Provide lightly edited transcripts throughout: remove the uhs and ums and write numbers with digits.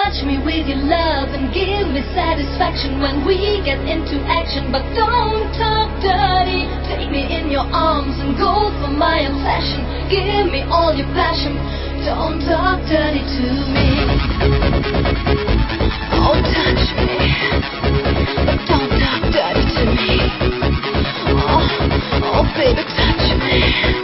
Touch me with your love and give me satisfaction when we get into action. But don't talk dirty. Take me in your arms and go for my obsession. Give me all your passion. Don't talk dirty to me. Oh, touch me, but don't talk dirty to me. Oh, baby, touch me.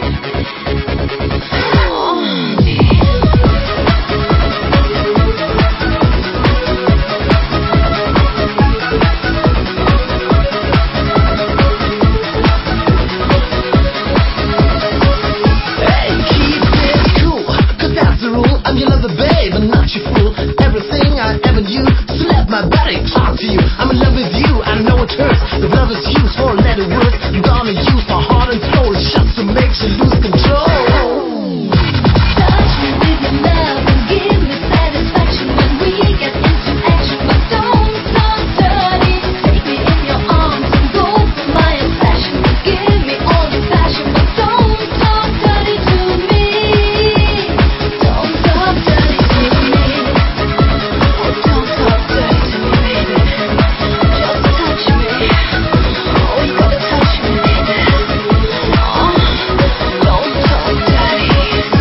My body talk to you. I'm in love with you. I know it hurts. The love is used for a letter words. I'm gonna use my heart and soul just to make you lose control. Touch me with your love and give me satisfaction when we get into action. But don't talk dirty. Take me in your arms and go for my obsession. Give me all your passion, but don't talk dirty to me. Don't talk dirty to me. Oh, don't talk dirty to me, baby. Just touch me. Oh, you gotta touch me, baby. Oh, don't talk dirty.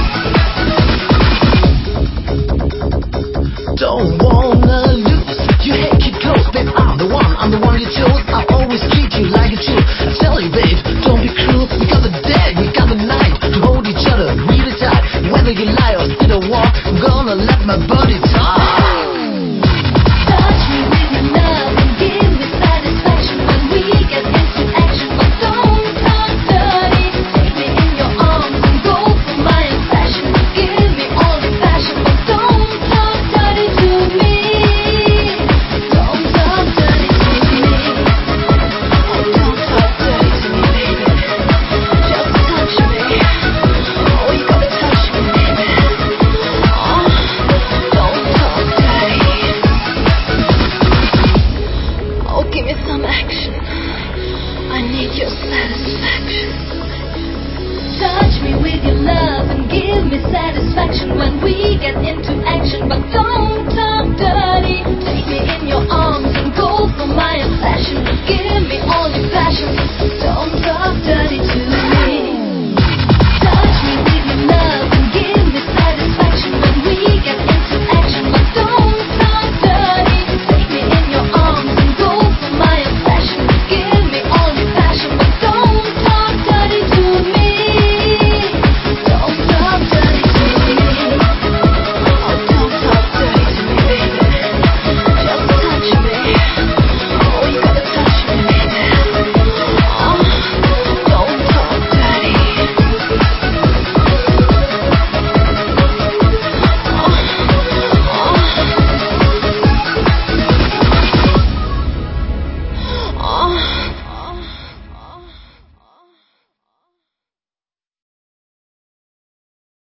Don't wanna lose. You hate keep close, babe. I'm the one you chose. I'll always treat you like a jewel. I tell you, babe, don't be cruel. We got the day, we got the night to hold each other really tight. Whether you lie or sit or walk, I'm gonna let my body talk.